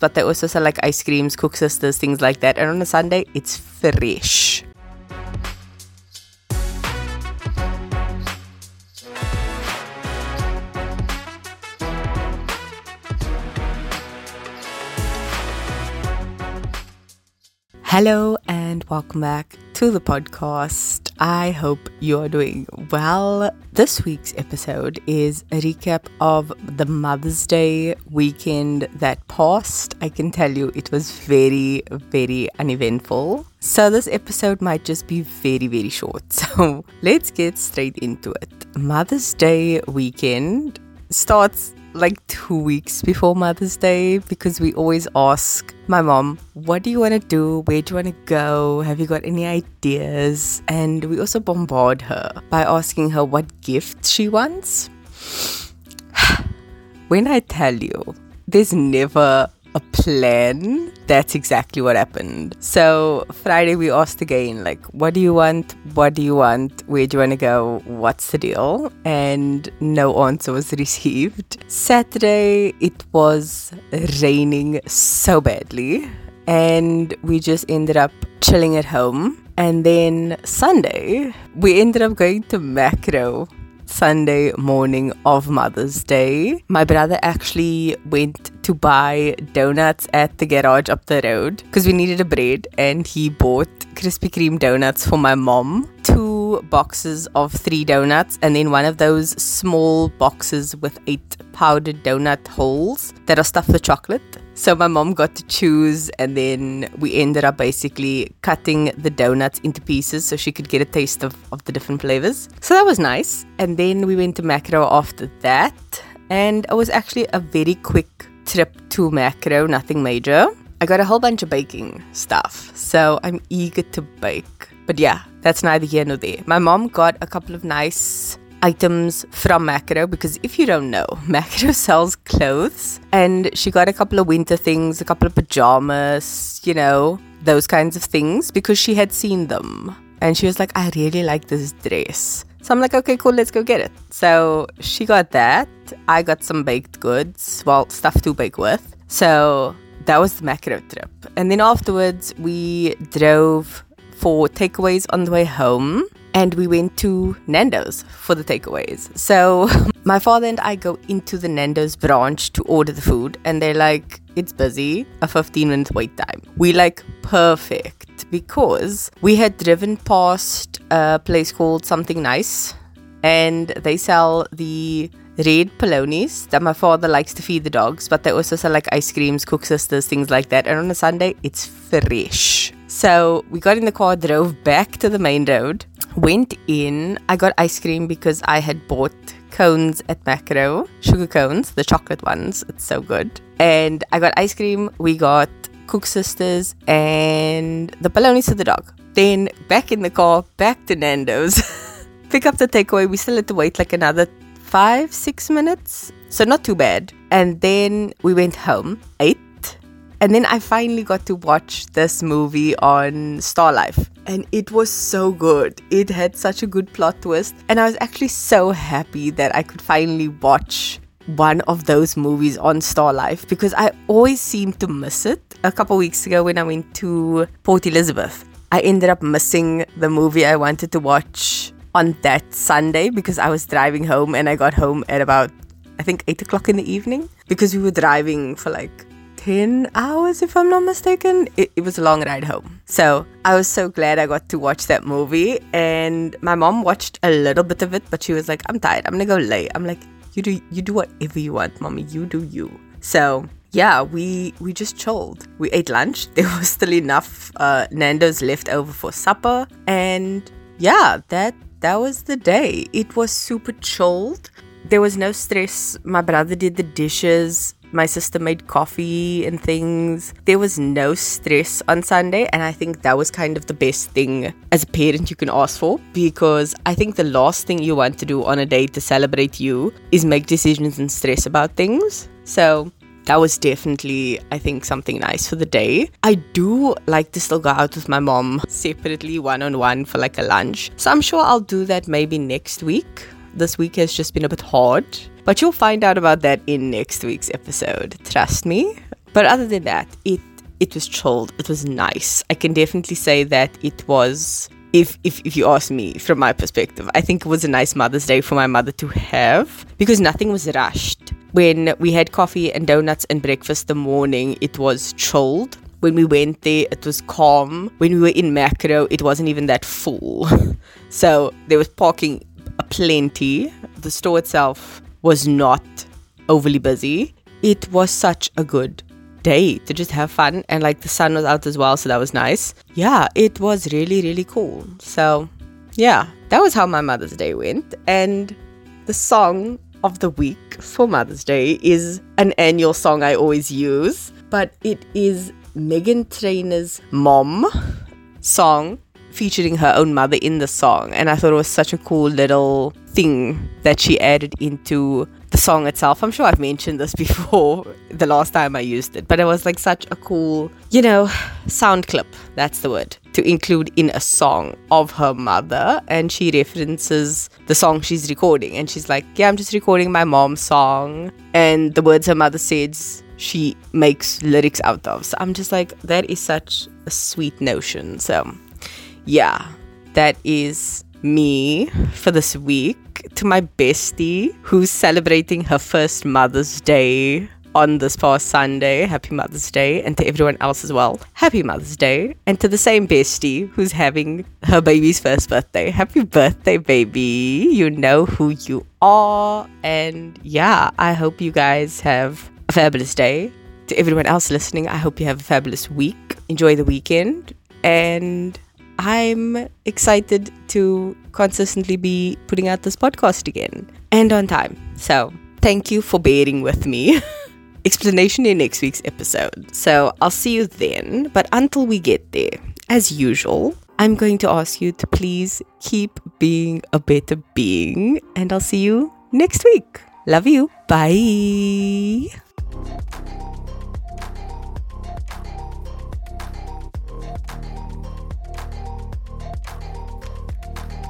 but they also sell like ice creams, Cook Sisters, things like that. And on a Sunday, it's fresh. Hello and welcome back to the podcast. I hope you're doing well. This week's episode is a recap of the Mother's Day weekend that passed. I can tell you it was very, very uneventful. So this episode might just be very, very short. So let's get straight into it. Mother's Day weekend starts like 2 weeks before Mother's Day because we always ask my mom, what do you want to do? Where do you want to go? Have you got any ideas? And we also bombard her by asking her what gifts she wants. When I tell you, there's never a plan, that's exactly what happened. So Friday we asked again, like, what do you want? What do you want? Where do you want to go? What's the deal? And no answer was received. Saturday it was raining so badly and we just ended up chilling at home. And then Sunday we ended up going to Macro. Sunday morning of Mother's Day. My brother actually went to buy donuts at the garage up the road because we needed a bread, and he bought Krispy Kreme donuts for my mom. 2 boxes of 3 donuts and then one of those small boxes with 8 powdered donut holes that are stuffed with chocolate. So my mom got to choose, and then we ended up basically cutting the donuts into pieces so she could get a taste of the different flavors. So that was nice. And then we went to Macro after that, and it was actually a very quick trip to Macro, nothing major. I got a whole bunch of baking stuff, so I'm eager to bake. But yeah, that's neither here nor there. My mom got a couple of nice items from Macro because if you don't know, Macro sells clothes, and she got a couple of winter things, a couple of pajamas, you know, those kinds of things because she had seen them and she was like, I really like this dress. So I'm like, okay, cool, let's go get it. So she got that. I got some baked goods, well, stuff to bake with. So that was the Macro trip. And then afterwards we drove for takeaways on the way home. And we went to Nando's for the takeaways. So my father and I go into the Nando's branch to order the food. And they're like, it's busy, a 15-minute wait time. We like, perfect. Because we had driven past a place called Something Nice. And they sell the red polonies that my father likes to feed the dogs. But they also sell like ice creams, Cook Sisters, things like that. And on a Sunday, it's fresh. So we got in the car, drove back to the main road. Went in, I got ice cream because I had bought cones at Macro, sugar cones, the chocolate ones, it's so good. And I got ice cream, we got Cook Sisters and the polonies for the dog. Then back in the car, back to Nando's, pick up the takeaway. We still had to wait like another 5-6 minutes, so not too bad. And then we went home, ate. And then I finally got to watch this movie on Star Life. And it was so good. It had such a good plot twist. And I was actually so happy that I could finally watch one of those movies on Star Life because I always seem to miss it. A couple weeks ago when I went to Port Elizabeth, I ended up missing the movie I wanted to watch on that Sunday because I was driving home and I got home at about, I think, 8 o'clock in the evening because we were driving for like 10 hours, if I'm not mistaken. It was a long ride home. So I was so glad I got to watch that movie. And my mom watched a little bit of it, but she was like, I'm tired, I'm gonna go lay. I'm like, you do whatever you want, mommy, you do you. So yeah, we just chilled. We ate lunch. There was still enough Nando's left over for supper. And yeah, that was the day. It was super chilled. There was no stress. My brother did the dishes. My sister made coffee and things. There was no stress on Sunday, and I think that was kind of the best thing as a parent you can ask for, because I think the last thing you want to do on a day to celebrate you is make decisions and stress about things. So that was definitely, I think, something nice for the day. I do like to still go out with my mom separately, one-on-one for like a lunch. So I'm sure I'll do that maybe next week. This week has just been a bit hard, but you'll find out about that in next week's episode. Trust me. But other than that, it was chilled. It was nice. I can definitely say that it was, if you ask me from my perspective, I think it was a nice Mother's Day for my mother to have, because nothing was rushed. When we had coffee and donuts and breakfast the morning, it was chilled. When we went there, it was calm. When we were in Macro, it wasn't even that full. So there was parking aplenty. The store itself was not overly busy. It was such a good day to just have fun, and like the sun was out as well, so that was nice. Yeah, it was really, really cool. So yeah, that was how my Mother's Day went. And the song of the week for Mother's Day is an annual song I always use, but it is Meghan Trainor's Mom song, featuring her own mother in the song. And I thought it was such a cool little thing that she added into the song itself. I'm sure I've mentioned this before the last time I used it, but it was like such a cool, sound clip, that's the word, to include in a song of her mother. And she references the song she's recording, and she's like, yeah, I'm just recording my mom's song, and the words her mother says she makes lyrics out of. So I'm just like, that is such a sweet notion. So yeah, that is me for this week. To my bestie who's celebrating her first Mother's Day on this past Sunday, happy Mother's Day. And to everyone else as well, happy Mother's Day. And to the same bestie who's having her baby's first birthday, happy birthday, baby. You know who you are. And yeah, I hope you guys have a fabulous day. To everyone else listening, I hope you have a fabulous week. Enjoy the weekend, and I'm excited to consistently be putting out this podcast again and on time. So thank you for bearing with me. Explanation in next week's episode. So I'll see you then. But until we get there, as usual, I'm going to ask you to please keep being a better being. And I'll see you next week. Love you. Bye.